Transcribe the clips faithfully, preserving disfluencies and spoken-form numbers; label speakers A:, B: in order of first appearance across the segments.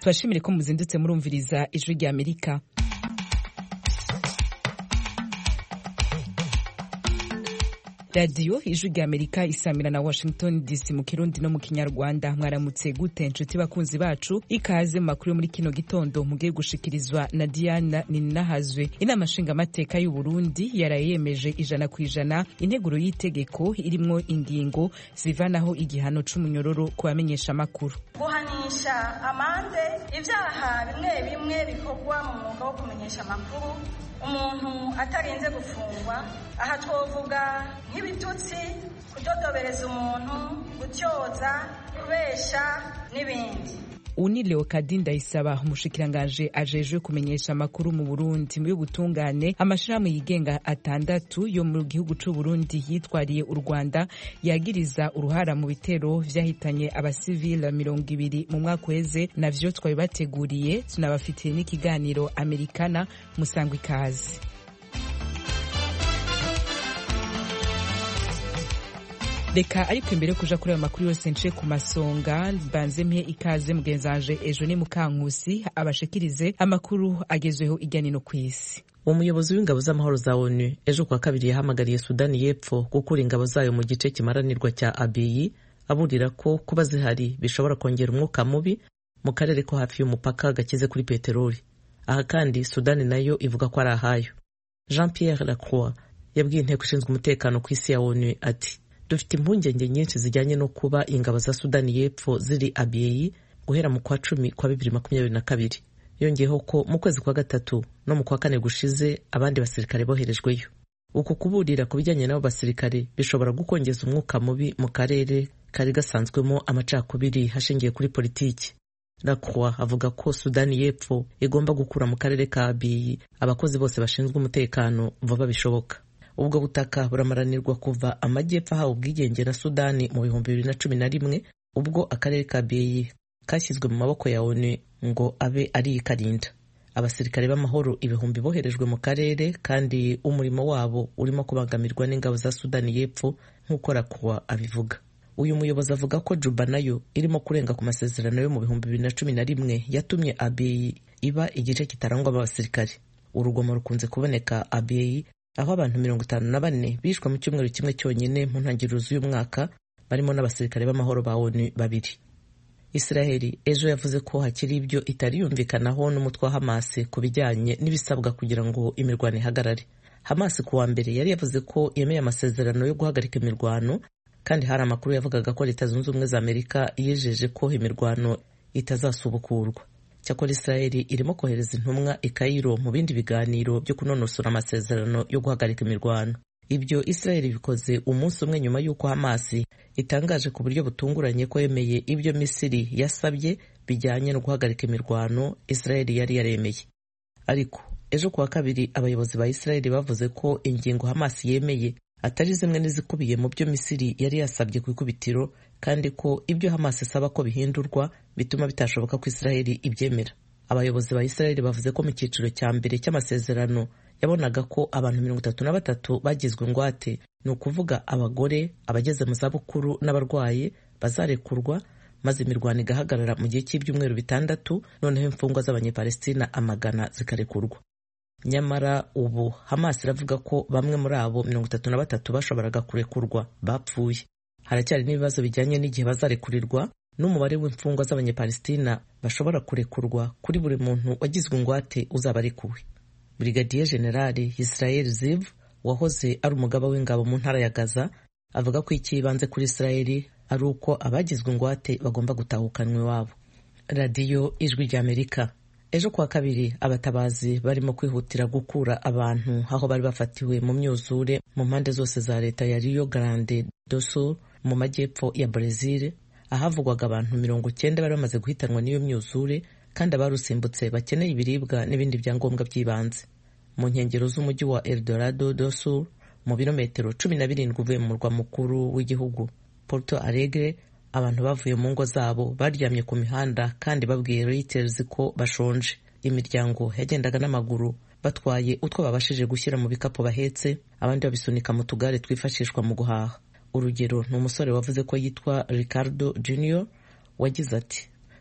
A: tubashimire ko muzindutse murumviriza ijwi rya Amerika. Radio ijwi rya Amerika isamira na Washington D C mu Kirundi no mu Kinyarwanda. Mwaramutse gute nshuti bakunzi bacu, ikaze mu makuru muri kino gitondo mugiye gushikirizwa na Diana Ninahazwe. Inama nshinga mateka y'u Burundi yarayemeje ijana ku ijana integuro y'itegeko irimwo ingingo zivanaho igihano c'umunyororo ku bamenyesha makuru,
B: guhanisha amande ivyaha bimwe bimwe bikorwa mu mwuga wo kumenyesha makuru umuntu atarinze gufungwa. Aha twovuga nk'ibitutsi, kudodobereza umuntu, gutyoza, kubesha n'ibindi.
A: Uni Leokadinda Ndayisaba, umushikiranganje ajejwe kumenyesha amakuru mu Burundi. Mu y'ubutungane, amashirahamwe yigenga atandatu yo mu gihugu c'u Burundi yitwariye u Rwanda yagiriza uruhara mu bitero vyahitanye abasivile mirongo ibiri mu mwaka weze. Navyo twabibateguriye, tunabafitiye n'ikiganiro Amerikana. Musangwa ikaze. Reka ariko imbere kuja kuri ayo makuru yose nce ku masonga banze mpe ikaze mugenzanje ejo ni Mukankusi abashikirize amakuru agezweho ijyanye no kwisi.
C: Umuyobozi w'ingabo z'amahoro za O N U ejo kwa kabiri yahamagariye Sudani y'Epfo gukura ingabo zayo mu gice kimaranirwa cya Abiy, aburira ko kuba zihari bishobora kongera umwuka mubi mu karere ko hafi y'umupaka gakize kuri peteroli. Aha kandi Sudani nayo ivuga ko ari ahayo. Jean Pierre Lacroix yabwiye inteko ishinzwe umutekano ku isi ya O N U ati, dufite impungenge nyinshi zijyanye no kuba ingabo za Sudani y'Epfo ziri Abiy guhera mu kwa cumi kwa bibiri makumyabiri na kabiri. Yongeyeho ko mu kwezi kwa gatatu no mu kwa kane gushize abandi basirikare boherejweyo. Uku kuburira ku bijyanye n'abo basirikare bishobora gukongeza umwuka mubi mu karere kari gasanzwemo amacakubiri hashingiye kuri politiki. Lacroix avuga ko Sudani y'Epfo igomba gukura mu karere ka Abiy abakozi bose bashinzwe umutekano vuba bishoboka. Ubwo butaka buramaranirwa kuva amajyepfo ahawe ubwigenge na Sudani mu bihumbi bibiri na cumi na rimwe, ubwo akarere ka Abiy kashyizwe mu maboko ya O N U ngo abe ari ikarinda. Abasirikare b'amahoro ibihumbi boherejwe mu karere kandi umurimo wabo urimo kubangamirwa n'ingabo za Sudani y'Epfo nk'uko Lacroix abivuga. Uyu muyobozi avuga ko Juba nayo irimo kurenga ku masezerano yo mu bihumbi bibiri na cumi na rimwe yatumye Abiy iba igice kitarangwamo abasirikare. Urugomo rukunze kuboneka Abiy, aho abantu mirongo itanu na bane bishwe mu cyumweru kimwe cyonyine mu ntangiriro z'uyu mwaka, barimo n'abasirikare b'amahoro ba O N U babiri. Israeli ejo yavuze ko hakiri ibyo itari yumvikanaho n'umutwe wa Hamas ku bijyanye n'ibisabwa kugira ngo imirwano ihagarare. Hamas ku wa mbere yari yavuze ko yemeye amasezerano yo guhagarika imirwano, kandi hari amakuru yavugaga ko Leta Zunze Ubumwe za Amerika yijeje ko imirwano itazasubukurwa. Cyakora Israeli irimo kohereza intumwa i Cairo mu bindi biganiro byo kunonosora amasezerano yo guhagarika imirwano. Ibyo Israeli bikoze umunsi umwe nyuma y'uko Hamas itangaje ku buryo butunguranye ko yemeye ibyo Misiri yasabye bijyanye no guhagarika imirwano Israeli yari yaremeye. Ariko ejo kuwa kabiri abayobozi ba Israeli bavuze ko ingingo Hamas yemeye atari zimwe n'izikubiye mu byo Misiri yari yasabye ku ikubitiro, kandi ko ibyo Hamas isaba ko bihindurwa bituma bitashoboka ko Israeli ibyemera. Abayobozi ba Israeli bavuze ko mu cyiciro cya mbere cy'amasezerano yabonaga ko abantu mirongo itatu na batatu bagizwe ingwate, ni ukuvuga abagore, abageze mu zabukuru n'abarwaye, bazarekurwa maze imirwano igahagarara mu gihe cy'ibyumweru bitandatu, noneho imfungwa z'abanyepalestina amagana zikarekurwa. Nyamara ubu Hamas iravuga ko bamwe muri abo mirongo itatu na batatu bashoboraga kurekurwa bapfuye. Haracyari n'ibibazo bijyanye n'igihe bazarekurirwa n'umubare w'imfungwa z'abanyepalestina bashobora kurekurwa kuri buri muntu wagizwe ingwate uzaba arekuwe. Brigadier General Israel Ziv wahoze ari umugaba w'ingabo mu ntara ya Gaza avuga ko ikibanze kuri Israeli ari uko abagizwe ingwate bagomba gutahukanwa iwabo. Radio Ijwi rya Amerika ejo kwa kabiri abatabazi barimo kwihutira gukura abantu aho bari bafatiwe mu myuzure mu mpande zose za leta ya Rio Grande do Sul mu majyepfo ya Brazil, ahavugwaga abantu mirongo cyenda bari bamaze guhitanwa n'iyo myuzure, kandi abarusimbutse bakeneye ibiribwa n'ibindi byangombwa by'ibanze. Mu nkengero z'umujyi wa Eldorado do Sul, mu birometero cumi na birindwi uvuye mu murwa mukuru w'igihugu Porto Alegre, abantu bavuye mu ngo zabo baryamye ku mihanda kandi babwiye Reuters ko bashonje. Imiryango yagendaga n'amaguru batwaye utwo babashije gushyira mu bikapu bahetse, abandi babisunika mu tugare twifashishwa mu guhaha. Urugero ni umusore wavuze ko yitwa Ricardo Junior wagize ati,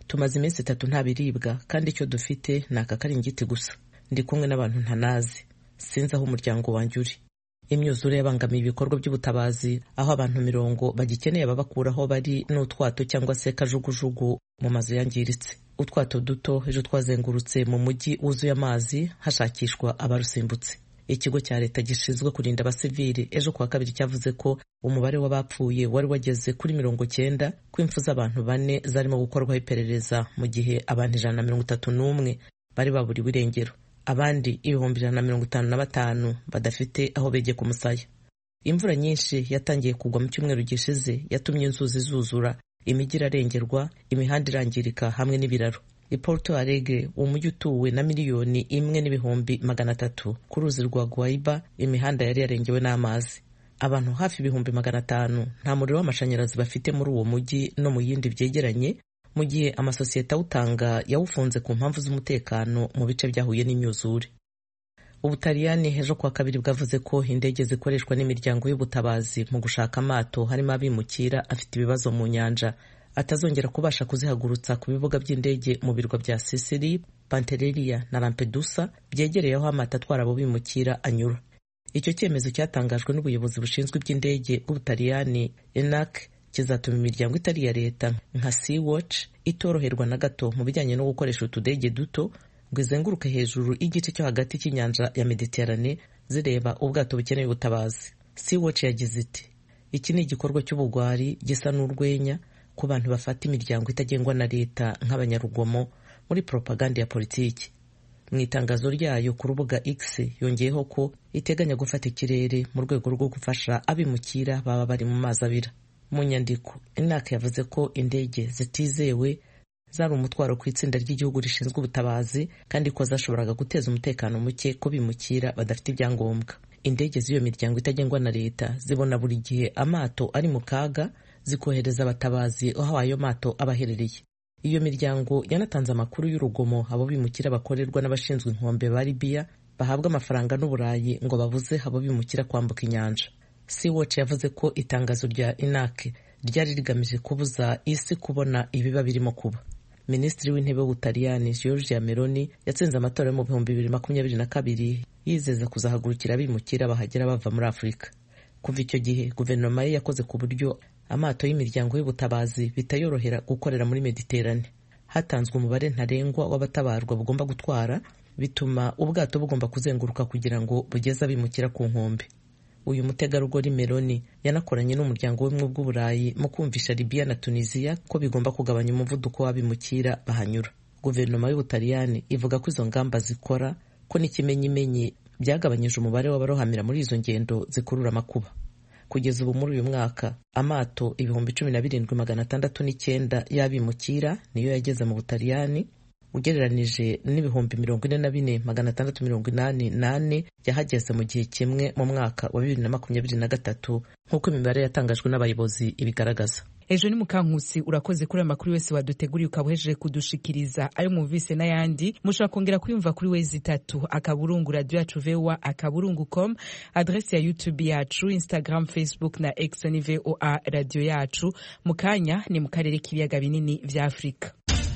C: tumaze iminsi itatu nta biribwa kandi icyo dufite ni aka karingiti gusa. Ndi kumwe n'abantu ntanazi, sinzi aho umuryango wanjye uri. Imyuzure yabangamiye ibikorwa by'ubutabazi, aho abantu mirongo bagikeneye babakuraho bari n'utwato cyangwa se kajugujugu mu mazu yangiritse. Utwato duto ejo twazengurutse mu mujyi wuzuye amazi hashakishwa abarusimbutse. Ikigo cya leta gishinzwe kurinda abasivili ejo kuwa kabiri cyavuze ko umubare w'abapfuye wari wageze kuri mirongo cyenda, ko impfu z'abantu bane zarimo gukorwaho iperereza mu gihe abantu ijana na mirongo itatu n'umwe bari baburiwe irengero, abandi ibihumbi ijana na mirongo itanu na batanu badafite aho begeye ku musaya. Imvura nyinshi yatangiye kugwa mu cyumweru gishize yatumye inzuzi zuzura, imijyi irarengerwa, imihanda irangirika hamwe n'ibiraro. I Porto Alegre, umujyi utuwe na miliyoni imwe n'ibihumbi magana atatu, ku ruzi rwa Guaiba imihanda yari yarengewe n'amazi. Abantu hafi ibihumbi magana atanu nta muriro w'amashanyarazi bafite muri uwo mujyi no mu yindi byegeranye, mu gihe amasosiyete awutanga yawufunze ku mpamvu z'umutekano mu bice byahuye n'imyuzure. Ubutaliyani ejo kuwa kabiri bwavuze ko indege zikoreshwa n'imiryango y'ubutabazi mu gushaka amato harimo abimukira afite ibibazo mu nyanja atazongera kubasha kuzihagurutsa ku bibuga by'indege mu birwa bya Sicily, Pantelleria na Lampedusa byegereye aho amato atwara abo bimukira anyura. Icyo cyemezo cyatangajwe n'ubuyobozi bushinzwe iby'indege bw'Ubutaliyani E N A C kizatuma imiryango itari ya leta nka Sea-Watch itoroherwa na gato mu bijyanye no gukoresha utudege duto ngo izenguruke hejuru igice cyo hagati cy'inyanja ya Mediterane zireba ubwato bukeneye ubutabazi. Sea-Watch yagize iti, iki ni igikorwa cy'ubugwari gisa n'urwenya ku bantu bafata imiryango itagengwa na leta nk'abanyarugomo muri propaganda ya politiki. Mu itangazo ryayo ku rubuga X yongeyeho ko iteganya gufata ikirere mu rwego rwo gufasha abimukira baba bari mu mazi abira. Mu nyandiko, E N A C yavuze ko indege zitizewe zari umutwaro ku itsinda ry'igihugu rishinzwe ubutabazi kandi ko zashoboraga guteza umutekano muke ko bimukira badafite ibyangombwa. Indege z'iyo miryango itagengwa na leta zibona buri gihe amato ari mu kaga zikohereza abatabazi aho ayo mato abaherereye. Iyo miryango yanatanze amakuru y'urugomo abo bimukira bakorerwa n'abashinzwe inkombe ba Libya bahabwa amafaranga n'Uburayi ngo babuze abo bimukira kwambuka inyanja. Sea-Watch yavuze ko itangazo rya E N A C ryari rigamije kubuza isi kubona ibiba birimo kuba. Minisitiri w'intebe w'Ubutaliyani Giorgia Meloni yatsinze amatora yo mu bihumbi bibiri makumyabiri na kabiri yizeza kuzahagurukira abimukira bahagera bava muri Afurika. Kuva icyo gihe guverinoma ye yakoze ku buryo amato y'imiryango y'ubutabazi bitayorohera gukorera muri Mediterane. Hatanzwe umubare ntarengwa w'abatabarwa bugomba gutwara, bituma ubwato bugomba kuzenguruka kugira ngo bugeze abimukira ku nkombe. Uyu mutegarugori Meloni yanakoranye n'umuryango w'ubumwe bw'Uburayi mu kumvisha Libya na Tunisia ko bigomba kugabanya umuvuduko w'abimukira bahanyura. Guverinoma y'Ubutaliyani ivuga ko izo ngamba zikora ko n'ikimenyimenyi byagabanyije umubare w'abarohamira muri izo ngendo zikurura amakuba. Kugeza ubu muri uyu mwaka amato ibihumbi cumi na birindwi magana atandatu n'icyenda y'abimukira niyo yageze mu Butaliyani, ugereranije n'ibihumbi mirongo ine na bine magana atandatu mirongo inani nane yahageze mu gihe kimwe mu mwaka wa bibiri na makumyabiri na gatatu nk'uko imibare yatangajwe n'abayobozi ibigaragaza.
A: Ejo ni Mukankusi, urakoze kuri amakuru yose waduteguriye ukabuhejeje kudushikiriza. Ayo mwumvise n'ayandi mushobora kongera kuyumva kuri wezi itatu akaburungu radio yacu V O A akaburungu com, adresse ya YouTube yacu, Instagram, Facebook na X ni V O A radio yacu. Mukanya ni mu karere k'ibiyaga binini vya Afrika.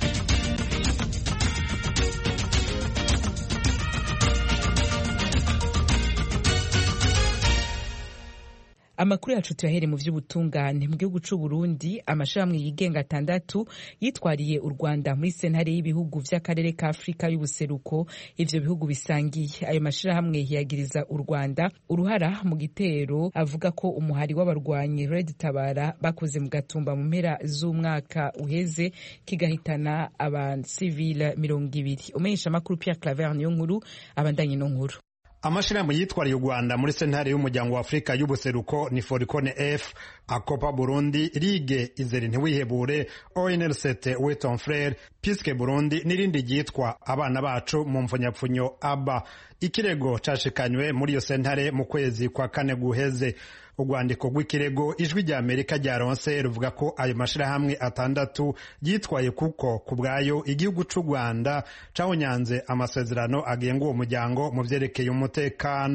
A: Amakuru yacu tuyahere mu vy'ubutungane. Mu gihugu c'u Burundi amashirahamwe yigenga atandatu yitwariye u Rwanda muri sentare y'ibihugu vy'akarere ka Afrika y'ubuseruko ivyo bihugu bisangiye. Ayo mashirahamwe yagiriza u Rwanda uruhara mu gitero avuga ko umuhari w'abarwanyi Red Tabara bakoze mu Gatumba mu mpera z'umwaka uheze kigahitana abasivile mirongo ibiri. Umenyesha makuru Pierre Claver niyo nkuru abandanye no nkuru.
D: Amashirahamwe yitwariye u Rwanda muri sentare y'umuryango wa Afrika y'ubuseruko ni Foricone F, Akopa Burundi, Ligue Izeri Ntiwihebure, O N L C T We Ton Frere, Piske Burundi n'irindi ryitwa Abana Bacu mu mfunyapfunyo A B A. Ikirego cashikanywe muri iyo sentare mu kwezi kwa kane guheze. Urwandiko rw'ikirego ijwi rya Amerika ryaronse ruvuga ko ayo mashirahamwe atandatu yitwaye kuko kubwayo igihugu c'u Rwanda cahonyanze amasezerano agenga uwo muryango mu vyerekeye umutekano.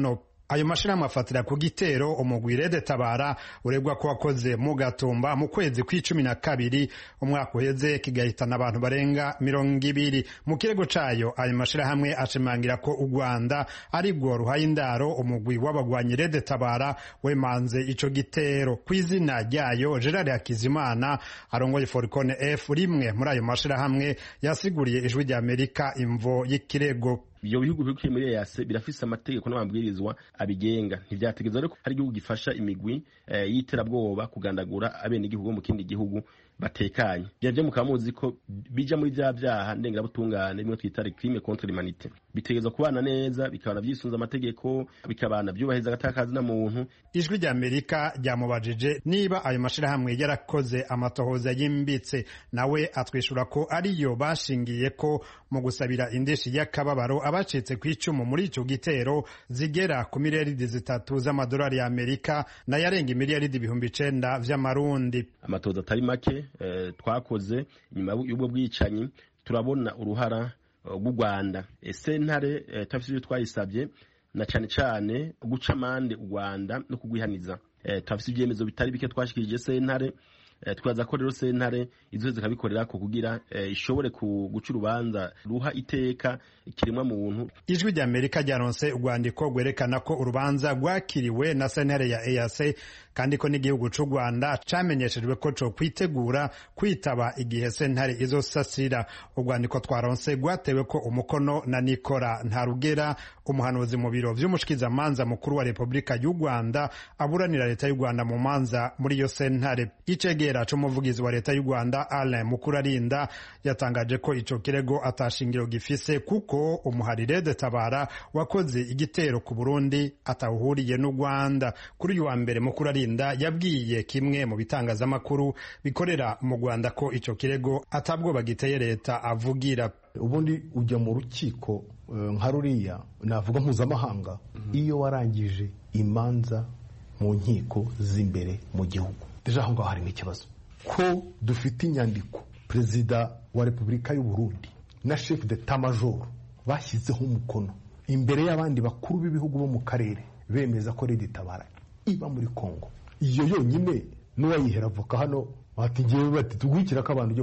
D: ayo mashirahamwe afatira ku gitero umugwi Rede Tabara uregwa ko wakoze mu Gatumba mu kwezi kw'icumi na kabiri umwaka uheze kigahitana abantu barenga mirongo ibiri. Mu kirego cayo ayo mashirahamwe ashimangira ko u Rwanda ari rwo ruhaye indaro umugwi w'abagwanyi Rede Tabara wemanze ico gitero. Kw'izina ryayo Gerard Hakizimana arongoye Foricone F rimwe muri ayo mashirahamwe yasiguriye ijwi rya Amerika imvo y'ikirego.
E: Iyo bihugu bikwiye muri E A C birafise amategeko n'amabwirizwa abigenga, ntivyategeza ariko hari igihugu gifasha imigwi e, y'iterabwoba kugandagura abene igihugu mu kindi gihugu batekanye. Byaje mukamuzi ko bija muri vya vyaha ndengera butungane bimwe twita crime contre l'humanité. Bitegeza kubana neza, bikabana vyisunza amategeko, bikabana byubaheza gatakazi na muntu.
D: Ijwi rya Amerika ryamubajije niba ayo mashirahamwe yarakoze amatohoza yimbitse, nawe atwishura ko ariyo bashingiye ko mu gusabira indeshi y'akababaro abacitse kw'icumu muri ico gitero zigera ku miliyaridi zitatu z'amadolari ya Amerika na yarenga miliyaridi ibihumbi icenda vy'amarundi.
E: Amatohoza atari make eh, twakoze nyuma y'ubwo bwicanyi turabona uruhara rw'u Rwanda. Sentare eh, tafisi yo twayisabye na cane cane guca amande u Rwanda no kugwihaniza. Eh, tafisi ibyemezo bitari bike twashikirije sentare. Eh, twaza ko rero sentare izo zikabikorera ko kugira eh, ishobore guca urubanza ruha iteka ikiremwa muntu.
D: Ijwi rya Amerika ryaronse urwandiko rwerekana ko urubanza rwakiriwe na sentare ya E A C kandi ko n'igihugu c'u Rwanda camenyeshejwe ko co kwitegura kwitaba igihe sentare izosasira. Urwandiko twaronse rwatewe ko umukono na Nikora Ntarugera, umuhanuzi mu biro vy'umushikizamanza mukuru wa Republika y'u Rwanda aburanira leta y'u Rwanda mu manza muri iyo sentare. Icegera c'umuvugizi wa leta y'u Rwanda Alain Mukurarinda yatangaje ko ico kirego atashingiro gifise kuko umuhari Rede Tabara wakoze igitero ku Burundi atawuhuriye n'u Rwanda. Kuri uyu wa mbere Mukurarinda yabwiye kimwe mu bitangazamakuru bikorera mu Rwanda ko ico kirego atabwoba giteye leta avugira.
F: Ubundi ujya mu rukiko nka ruriya navuga mpuzamahanga iyo warangije imanza mu nkiko z'imbere mu gihugu. Deja aho ngaho harimo ikibazo ko dufite inyandiko perezida wa Repubulika y'u Burundi na chef d'etat major bashyizeho umukono imbere y'abandi bakuru b'ibihugu bo mu karere bemeza ko Rede Tabara iba muri Kongo. Iyo yonyine n'uwayihera avoka hano bati ngiye bati tugwikira ko abantu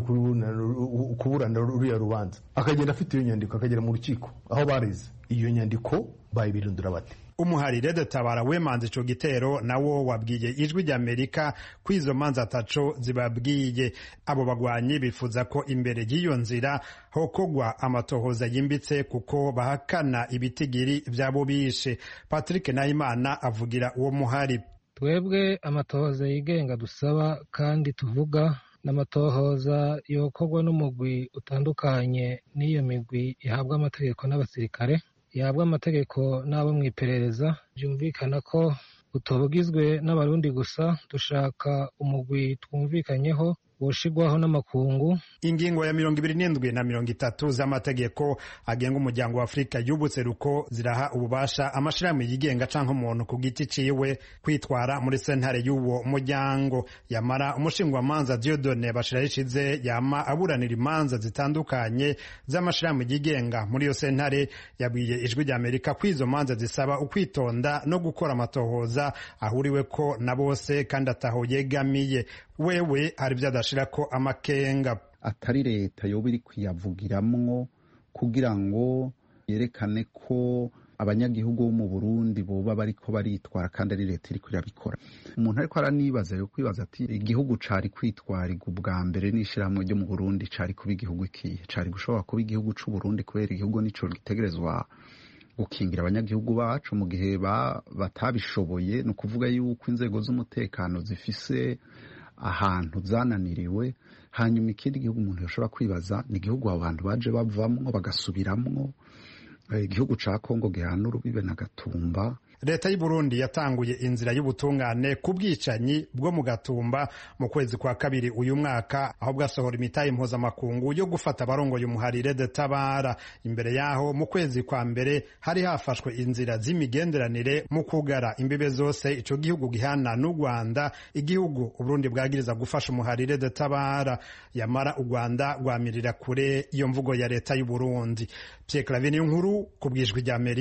F: cyo kuburana ruriya rubanza akagenda afite iyo nyandiko akagera mu rukiko aho bareze iyo nyandiko bayibirundura bati.
D: Umuhari Rede Tabara wemanze ico gitero nawo wabwiye ijwi rya Amerika kwizo manza ataco zibabwiye. Abo bagwanyi bifuza ko imbere y'iyo nzira hokogwa amatohoza yimbitse kuko bahakana ibitigiri vyabo bishe. Patrick Nahimana avugira uwo muhari.
G: Twebwe amatohoza yigenga dusaba kandi tuvuga n'amatohoza yokorwa n'umugwi utandukanye n'iyo migwi ihabwa amategeko n'abasirikare, ihabwa amategeko n'abo mwiperereza. Byumvikana ko utobugizwe n'abarundi gusa, dushaka umugwi twumvikanyeho woshigwaho n'amakungu.
D: Ingingo ya mirongo ibiri n'indwi na mirongo itatu z'amategeko agenga umuryango wa Afrika y'ubuseruko ziraha ububasha amashirahamwe yigenga canke umuntu ku giti ciwe kwitwara muri sentare y'uwo muryango. Yamara umushingwamanza Dieudonné Bashirahishize yama aburanira imanza zitandukanye z'amashirahamwe yigenga muri iyo sentare yabwiye ijwi rya Amerika kwizo manza zisaba ukwitonda no gukora amatohoza ahuriwe ko na bose kandi ataho yegamiye. Wewe hari vyadashira ko amakenga
H: atari leta yoba iri kuyavugiramwo kugira ngo yerekane ko abanyagihugu bo mu Burundi boba bariko baritwara kandi ari leta iri kuyabikora. Umuntu ariko aranibaza yo kwibaza ati igihugu cari kwitwarirwa ubwa mbere n'ishirahamwe ryo mu Burundi cari kuba igihugu ikihe? Cari gushobora kuba igihugu c'u Burundi kubera igihugu nico gitegerezwa gukingira abanyagihugu bacu mu gihe batabishoboye. Ni ukuvuga yuko inzego z'umutekano zifise ahantu zananiriwe. Hanyuma ikindi gihugu umuntu yashobora kwibaza ni igihugu abo bantu baje bavamwo bagasubiramwo, igihugu ca Kongo gihana urubibe na Gatumba.
D: Leta y'u Burundi yatanguye inzira y'ubutungane ku bwicanyi bwo mu Gatumba mu kwezi kwa kabiri uyu mwaka, aho bwasohora imitahe mpuzamakungu yo gufata abarongoye umuhari Rede Tabara. Imbere yaho mu kwezi kwa mbere hari hafashwe inzira z'imigenderanire mu kugara imbibe zose ico gihugu gihana n'u Rwanda, igihugu Uburundi bwagiriza gufasha umuhari Rede Tabara. Yamara u Rwanda rwamirira kure iyo mvugo ya leta y'u Burundi. Pierre Claver Nkuru ku bwijwi rya Amerika.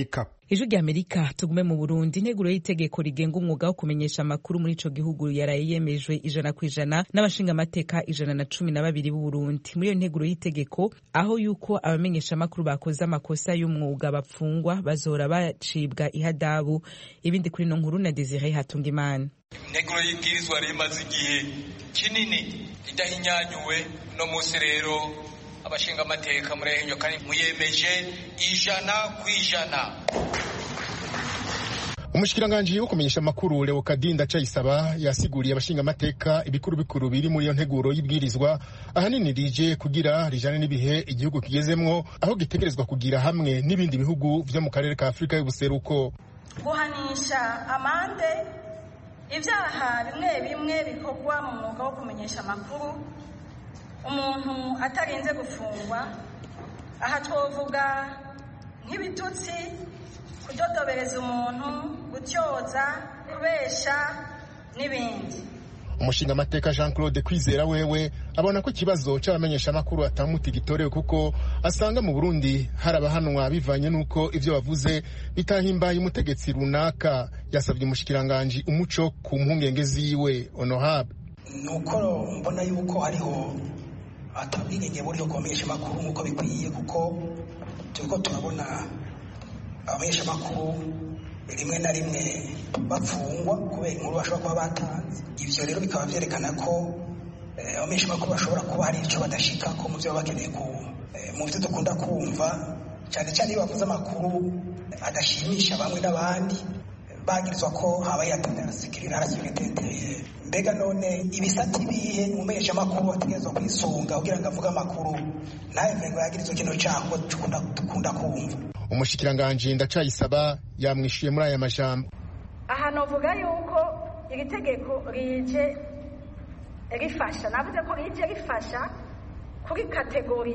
A: Ijwi rya Amerika tugume mu Burundi. Integuro y'itegeko rigenga umwuga wo kumenyesha amakuru muri ico gihugu yaraye yemejwe ijana ku ijana n'abashinga amateka ijana na cumi na babiri b'u Burundi. Muri iyo nteguro y'itegeko aho yuko abamenyesha amakuru bakoze amakosa y'umwuga bapfungwa bazora bacibwa ihadabu. Ibindi kuri no nkuru na Desire Hatungimana.
I: Integuro y'ibwirizwa rimaze igihe kinini idahinyanyuwe no musi rero abashinga amateka murehenyo kandi muyemeje ijana ku ijana.
J: Umushikiranganje wo kumenyesha amakuru Leo Kadinda Cayisaba yasiguriye abashinga amateka ibikuru bikuru biri muri iyo nteguro y'ibwirizwa ahanini rije kugira rijane n'ibihe igihugu kigezemwo aho gitegerezwa kugira hamwe n'ibindi bihugu vyo mu karere ka Afrika y'ubuseruko.
B: Guhanisha amande ivyaha bimwe bimwe bikorwa mu mwuga wo kumenyesha amakuru umuntu atarinze gufungwa. Aha twovuga nk'ibitutsi, kudodobereza umuntu, gutyoza, kubesha n'ibindi.
J: Umushinga amateka Jean Claude Kwizera wewe abona ko ikibazo c'abamenyesha amakuru atamuti gitorewe kuko asanga mu Burundi harabahanwa bivanye nuko ivyo bavuze bitahimbaye umutegetsi runaka. Yasabye umushikiranganje umuco ku mpungenge ziwe honorable.
K: Nuko mbona yuko hariho atabwigenge buri yo kumenyesha amakuru nkuko bikwiye kuko turiko turabona abamenyesha amakuru rimwe na rimwe bapfungwa kubera inkuru bashobora kuba batanze. Ivyo rero bikaba vyerekana ko abamenyesha amakuru bashobora kuba hari ico badashika ko mu vyo bakeneye ku mu vyo dukunda kumva cyane cyane iyo bavuze amakuru adashimisha bamwe n'abandi bagirizwa ko habaye atandara sikirira arasikirite. Mbega none ibisati bihe umumenyesha amakuru ategerezwa kwisunga kugira ngo avuge amakuru naye ngo yagirizwa kino cyango dukunda dukunda kumva.
J: Umushikiranganje Ndacayisaba yamwishuye muri aya majambo.
B: Aha novuga yuko iri tegeko rije rifasha, navuze ko rije rifasha kuri kategori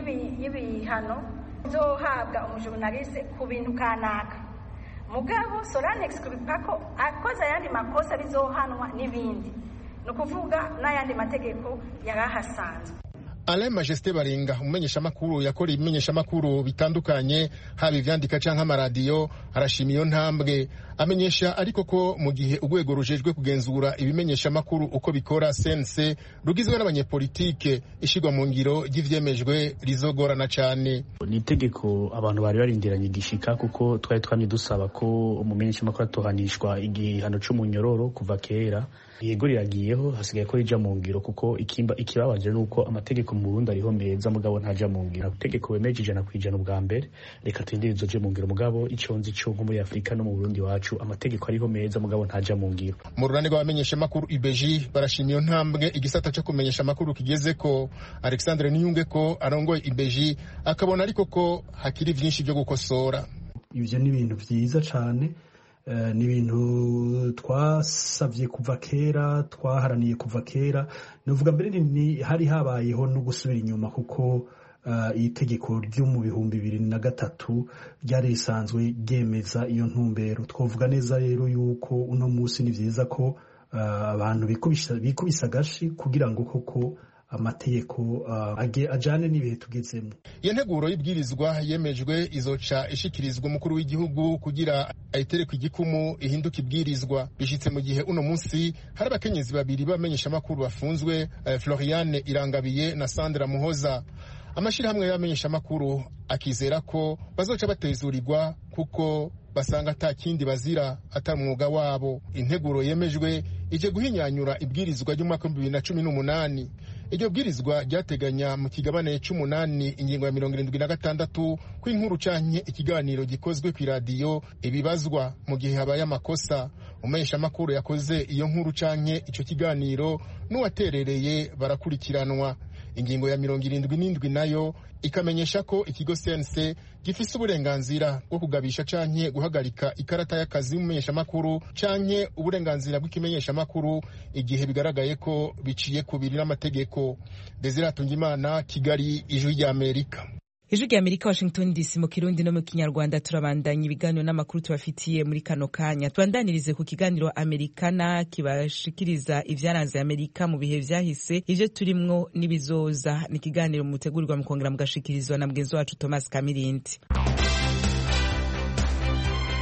B: y'ibihano bizohabwa umujurnaliste ku bintu kanaka. Mugabo Solanex kubipako akoze ayandi makosa bizohanwa n'ibindi. No kuvuga n'ayandi mategeko yarahasanzwe.
J: Alain Majesté Baringa umenyesha makuru yakora ibimenyesha makuru bitandukanye haba ivyandika canke amaradiyo arashimiye ntambwe amenyesha ariko ko mu gihe ugwego rujejwe kugenzura ibimenyesha makuru uko bikora C N C rugizwe n'abanyepolitike ishigwa mu ngiro ry'ivyemejwe rizogorana cyane.
L: Ni itegeko abantu bari barindiranye gishika kuko twari twamye dusaba ko umumenyesha makuru atohanishwa igihano c'umunyororo kuva kera. Yego riragiyeho hasigaye ko rija mu ngiro kuko ikimba ikibabaje nuko amategeko mu Burundi ariho meza mugabo ntaja mu ngiro. Itegeko wemeje ijana kwijana ubwa mbere reka tindirizo je mu ngiro mugabo iconzi cyo nko muri Afrika no mu Burundi wacu amategeko ariho meza mugabo ntaja mu ngiro.
J: Mu runane rw'abamenyesha makuru I B J barashimiye ntambwe igisata cyo kumenyesha makuru kigeze ko. Alexandre Niyunge ko arongoye I B J akabona ariko ko hakiri vyinshi byo gukosora.
M: Ivyo ni ibintu vyiza cane. Uh, ni ibintu twasavye kuva kera twaharaniye kuva kera novuga mbere ni hari habayeho no gusubira inyuma kuko uh, itegeko ryo mu bihumbi bibiri na gatatu ryari risanzwe ryemeza iyo ntumbero. Twovuga neza rero yuko uno musi ni vyiza ko uh, abantu bikubisa bikubisa gashi kugira ngo koko amategeko uh, ajane n'ibihe tugezemo.
J: Iyo nteguro y'ibwirizwa yemejwe izoca ishikirizwa umukuru w'igihugu kugira ayitereka igikumu ihinduka ibwirizwa. Bishitse mu gihe uno munsi hari abakenyezi babiri bamenyesha makuru bafunzwe, uh, Floriane Irangabiye na Sandra Muhoza. Amashirahamwe y'abamenyesha makuru akizera ko bazoca batezurirwa kuko basanga ata kindi bazira atari umwuga wabo. Integuro yemejwe ije guhinyanyura ibwirizwa ry'umwaka wa bibiri na cumi n'umunani. Iryo bwirizwa ryateganya mu kigabane c'umunani ingingo ya mirongo irindwi na gatandatu ko inkuru canke ikiganiro gikozwe ku radio ibibazwa mu gihe habaye amakosa. Umumenyesha makuru yakoze iyo nkuru canke ico kiganiro n'uwaterereye barakurikiranwa. Ingingo ya mirongo irindwi n'indwi nayo ikamenyesha ko ikigo C N C gifise uburenganzira bwo kugabisha canke guhagarika ikarata y'akazi y'umumenyesha makuru canke uburenganzira bw'ikimenyesha makuru igihe bigaragaye ko biciye kubiri n'amategeko. Desire Hatungimana, Kigali, Ijwi rya Amerika.
A: Ijwi rya Amerika, Washington D C. Mu Kirundi no mu Kinyarwanda turabandanya ibiganiro n'amakuru tubafitiye muri kano kanya. Tubandanirize ku kiganiro Amerikana kibashikiriza ivyaranze Amerika mu bihe vyahise ivyo turimwo n'ibizoza. Ni kiganiro mutegurirwa mu kongera mugashikirizwa na mugenzi wacu Thomas Kamirindi.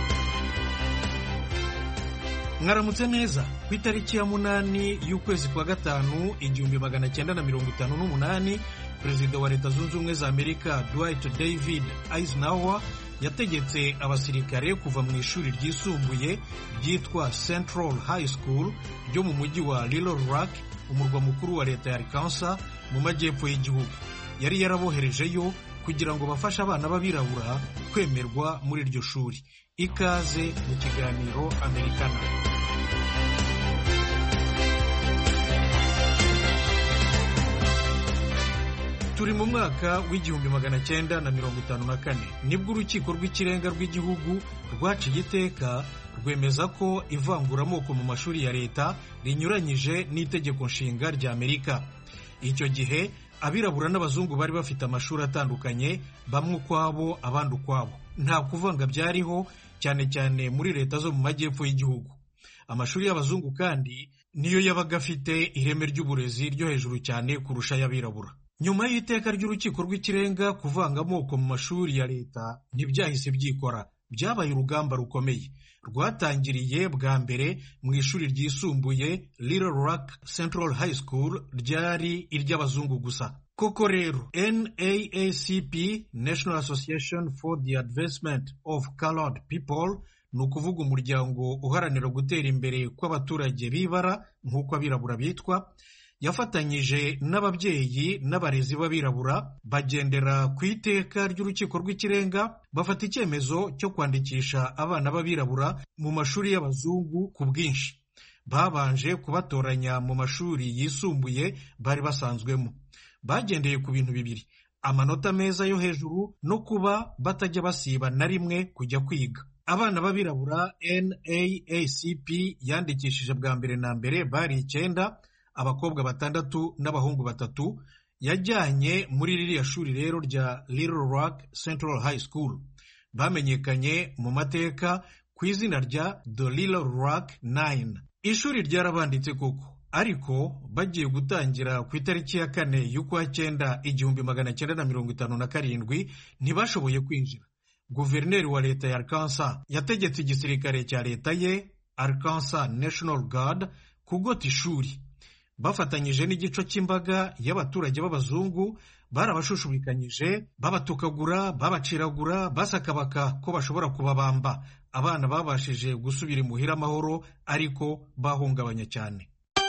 N: mwaramutse neza. Ku itariki ya munani y'ukwezi kwa gatanu igihumbi magana cyenda na mirongo itanu n'umunani, perezida wa leta zunze ubumwe za Amerika Dwight David Eisenhower yategetse abasirikare kuva mu ishuri ryisumbuye ryitwa Central High School ryo mu mujyi wa Little Rock, umurwa mukuru wa leta ya Arkansas mu majyepfo y'igihugu. Yari yaraboherejeyo kugira ngo bafashe abana b'abirabura kwemerwa muri iryo shuri. Ikaze mu kiganiro Americana. Turi mu mwaka w'igihumbi magana cyenda na mirongo itanu na kane nibwo urukiko rw'ikirenga rw'igihugu rwaciye iteka rwemeza ko ivanguramoko mu mashuri ya leta rinyuranyije n'itegeko nshinga rya Amerika. Icyo gihe abirabura n'abazungu bari bafite amashuri atandukanye, bamwe ukwabo abandi ukwabo. Nta kuvanga byariho, cyane cyane muri leta zo mu majyepfo y'igihugu. Amashuri y'abazungu kandi niyo yabaga afite ireme ry'uburezi ryo hejuru cyane kurusha y'abirabura. Nyuma y'iteka ry'urukiko rw'ikirenga, kuvanga amoko mu mashuri ya leta ntibyahise byikora. Byabaye urugamba rukomeye rwatangiriye bwa mbere mu ishuri ryisumbuye Little Rock Central High School ryari iry'abazungu gusa. Koko rero N A A C P, National Association for the Advancement of Colored People, ni ukuvuga umuryango uharanira gutera imbere kw'abaturage b'ibara nk'uko abirabura bitwa, yafatanyije n'ababyeyi n'abarezi b'abirabura bagendera ku iteka ry'urukiko rw'ikirenga, bafata icyemezo cyo kwandikisha abana b'abirabura mu mashuri y'abazungu ku bwinshi. Babanje kubatoranya mu mashuri yisumbuye bari basanzwemo. Bagendeye ku bintu bibiri: amanota meza yo hejuru no kuba batajya basiba na rimwe kujya kwiga. Abana b'abirabura N A A C P yandikishije bwa mbere na mbere bari icyenda, abakobwa batandatu n'abahungu batatu. Yajyanye muri ririya shuri rero rya Little Rock Central High School. Bamenyekanye mu mateka ku izina rya The Little Rock Nine. Ishuri ryarabanditse koko, ariko bagiye gutangira ku itariki ya kane y'ukwa cyenda igihumbi magana cyenda na mirongo itanu na karindwi ntibashoboye kwinjira. Guverineri wa leta ya Arkansas yategetse igisirikare cya leta ye, Arkansas National Guard, kugota ishuri. Bafatanyije n'igico cy'imbaga y'abaturage b'abazungu, barabashushubikanyije, babatukagura, babaciragura, basakabaka ko bashobora kubabamba. Abana babashije gusubira imuhira amahoro, ariko bahungabanya cyane.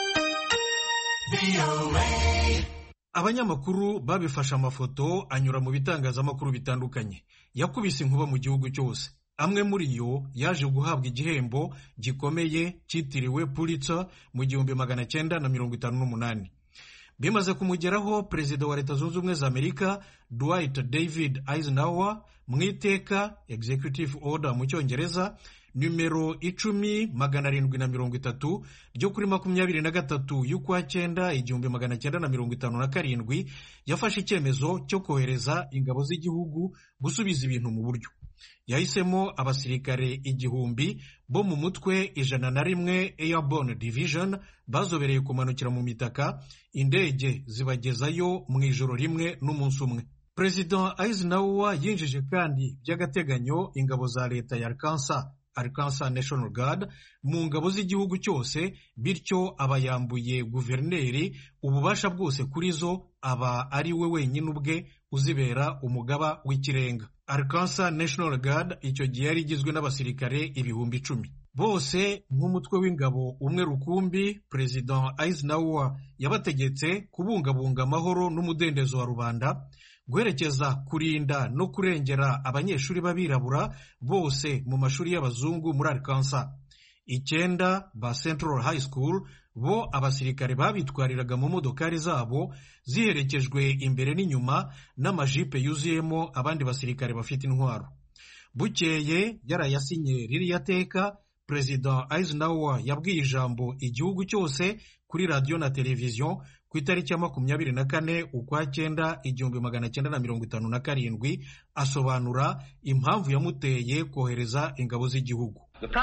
N: Abanyamakuru babifashe amafoto anyura mu bitangazamakuru bitandukanye, yakubise inkuba mu gihugu cyose. Amwe muri yo yaje guhabwa igihembo gikomeye cyitiriwe Pulitzer mu gihumbi magana cyenda na mirongo itanu n'umunani. Bimaze kumugeraho, perezida wa leta zunze ubumwe za Amerika Dwight David Eisenhower mu iteka Executive Order mu cyongereza numero icumi magana arindwi na mirongo itatu ryo kuri makumyabiri na gatatu y'ukwa cyenda igihumbi magana cyenda na mirongo itanu na karindwi yafashe icyemezo cyo kohereza ingabo z'igihugu gusubiza ibintu mu buryo. Yahisemo abasirikare igihumbi bo mu mutwe ijana na rimwe Airborne Division bazobereye kumanukira mu mitaka, indege zibagezayo mu ijoro rimwe n'umunsi umwe. President Eisenhower yinjije kandi by'agateganyo ingabo za leta ya Arkansas, Arkansas National Guard, mu ngabo z'igihugu cyose, bityo aba yambuye guverineri ububasha bwose kuri zo, aba ari we wenyine ubwe uzibera umugaba w'ikirenga. Arkansas National Guard icyo gihe yari igizwe n'abasirikare ibihumbi icumi. Bose nk'umutwe w'ingabo umwe rukumbi. President Eisenhower yabategetse kubungabunga amahoro n'umudendezo wa rubanda, guherekeza, kurinda no kurengera abanyeshuri b'abirabura bose mu mashuri y'abazungu muri Arkansas. Icyenda ba Central High School bo abasirikare babitwariraga mu modokari zabo ziherekejwe imbere n'inyuma n'amajipe yuzuyemo abandi basirikare bafite intwaro. Bukeye yarayasinye ririya teka, President Eisenhower yabwiye ijambo igihugu cyose kuri radio na televiziyo ku itariki ya makumyabiri na kane ukwa cyenda igihumbi magana cyenda na mirongo itanu na karindwi, asobanura impamvu yamuteye kohereza ingabo z'igihugu.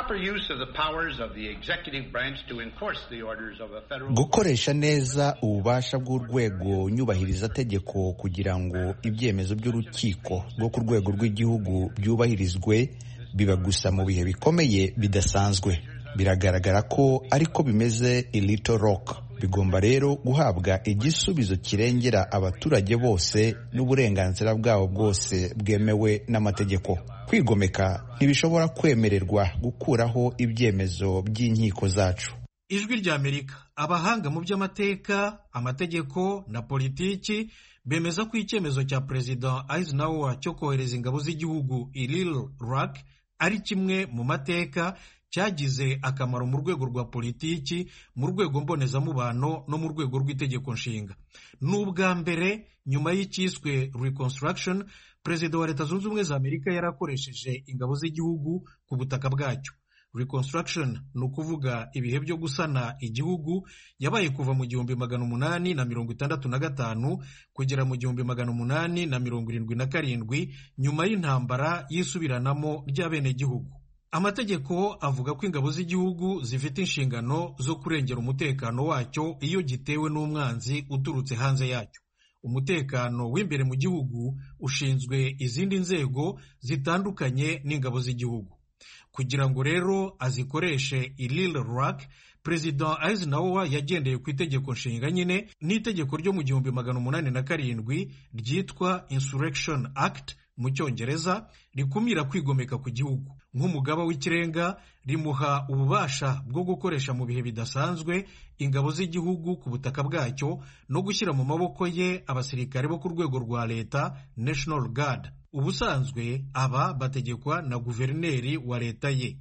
O: Gukoresha neza ububasha bw'urwego nyubahiriza tegeko kugira ngo ibyemezo by'urukiko rwo ku rwego rw'igihugu byubahirizwe biba gusa mu bihe bikomeye bidasanzwe. biragaragara ko ariko bimeze i Little Rock. Bigomba rero guhabwa igisubizo kirengera abaturage bose n'uburenganzira bwabo bwose bwemewe n'amategeko. Kwigomeka ntibishobora kwemererwa gukuraho ibyemezo by'inkiko zacu.
N: Ijwi rya Amerika, abahanga mu by'amateka, amategeko na politiki bemeza ko icyemezo cya President Eisenhower cyo kohereza ingabo z'igihugu i Little Rock ari kimwe mu mateka cyagize akamaro mu rwego rwa politiki, mu rwego mbonezamubano no mu rwego rw'itegeko nshinga. N'ubwa mbere nyuma y'icyiswe Reconstruction, Perezida wa Leta Zunze Ubumwe za Amerika yarakoresheje ingabo z'igihugu ku butaka bwacyo. Reconstruction ni ukuvuga ibihe byo gusana igihugu yabaye kuva mu gihumbi magana umunani na mirongo itandatu na gatanu kugera mu gihumbi magana umunani na mirongo irindwi na karindwi nyuma y'intambara y'isubiranamo ry'abenegihugu. Amategeko avuga ko ingabo z'igihugu zifite inshingano zo kurengera umutekano wacyo iyo gitewe n'umwanzi uturutse hanze yacyo. Umutekano w'imbere mu gihugu ushinzwe izindi nzego zitandukanye n'ingabo z'igihugu. Kugira ngo rero azikoreshe i Little Rock, President Eisenhower yagendeye ku itegeko nshinga nyine n'itegeko ryo mu gihumbi magana umunani na karindwi ryitwa Insurrection Act mu Cyongereza, rikumira kwigomeka ku gihugu. Nk'umugaba w'ikirenga rimuha ububasha bwo gukoresha mu bihe bidasanzwe ingabo z'igihugu ku butaka bwacyo no gushyira mu maboko ye abasirikare bo ku rwego rwa leta, National Guard. Ubusanzwe aba bategekwa na guverineri wa leta ye.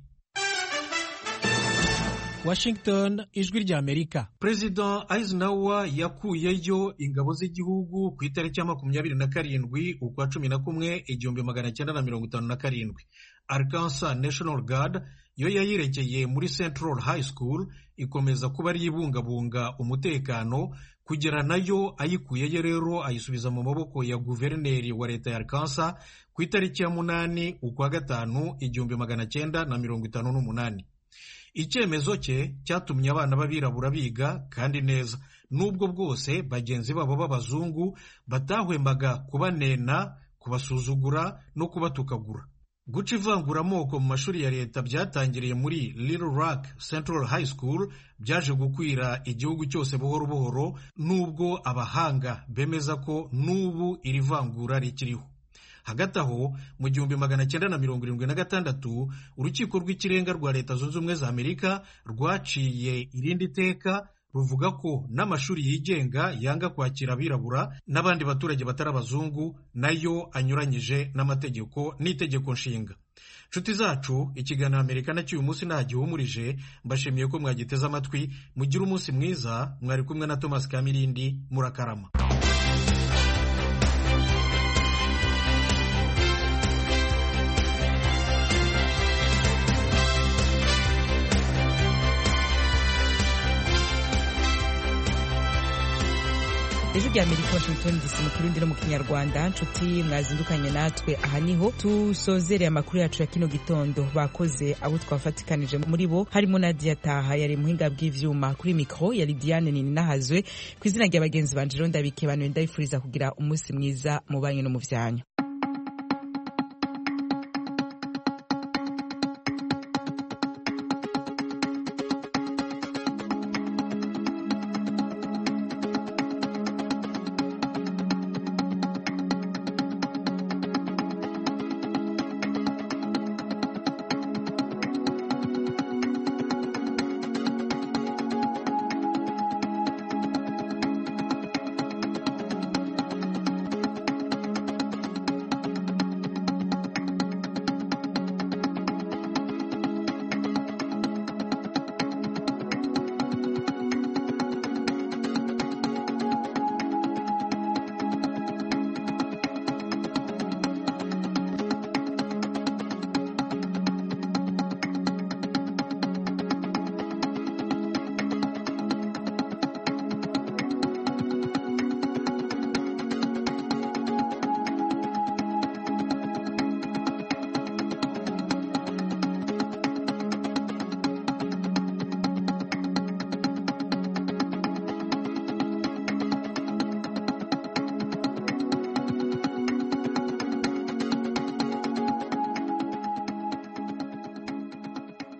N: Washington, ijwi rya Amerika. President Eisenhower yakuyeyo ingabo z'igihugu ku itariki ya makumyabiri na karindwi ukwa cumi na kumwe igihumbi magana cyenda na mirongo itanu na karindwi. Arkansas National Guard yo yayirekeye muri Central High School ikomeza kuba ari ibungabunga umutekano kugera nayo ayikuyeyo rero ayisubiza mu maboko ya guverineri wa leta ya Arkansas ku itariki ya munani ukwa gatanu igihumbi magana cyenda na mirongo itanu n'umunani. Icyemezo cye cyatumye abana b'abirabura biga kandi neza, nubwo bwose bagenzi babo b'abazungu batahwembaga kubanena, kubasuzugura no kubatukagura. Guca ivanguramoko mu mashuri ya leta byatangiriye muri Little Rock Central High School byaje gukwira igihugu cyose buhoro buhoro, nubwo abahanga bemeza ko n'ubu iri vangura rikiriho. Hagati aho mu gihumbi magana cyenda na mirongo irindwi na gatandatu urukiko rw'ikirenga rwa Leta Zunze Ubumwe za Amerika rwaciye irindi teka ruvuga ko n'amashuri yigenga yanga kwakira abirabura n'abandi baturage batari abazungu nayo anyuranyije n'amategeko n'itegeko nshinga. Nshuti zacu, ikiganiro Amerika na cy'uyu munsi ntagihumurije, mbashimiye ko mwagiteze amatwi. Mugire umunsi mwiza. Mwari kumwe na Thomas Kamirindi. Murakarama.
A: Ijwi rya Amerika, Washington D C mu Kirundi no mu Kinyarwanda. Nshuti mwazindukanye natwe aha niho tusozereye amakuru yacu ya kino gitondo. Bakoze abo twafatikanije muri bo harimo Nadia Taha yari muhinga bw'ivyuma, kuri mikro yari Diane Ninahazwe. Ku izina rya bagenzi banje ndabike bantu ndabifuriza kugira umunsi mwiza mu banyu no mu vyanyu.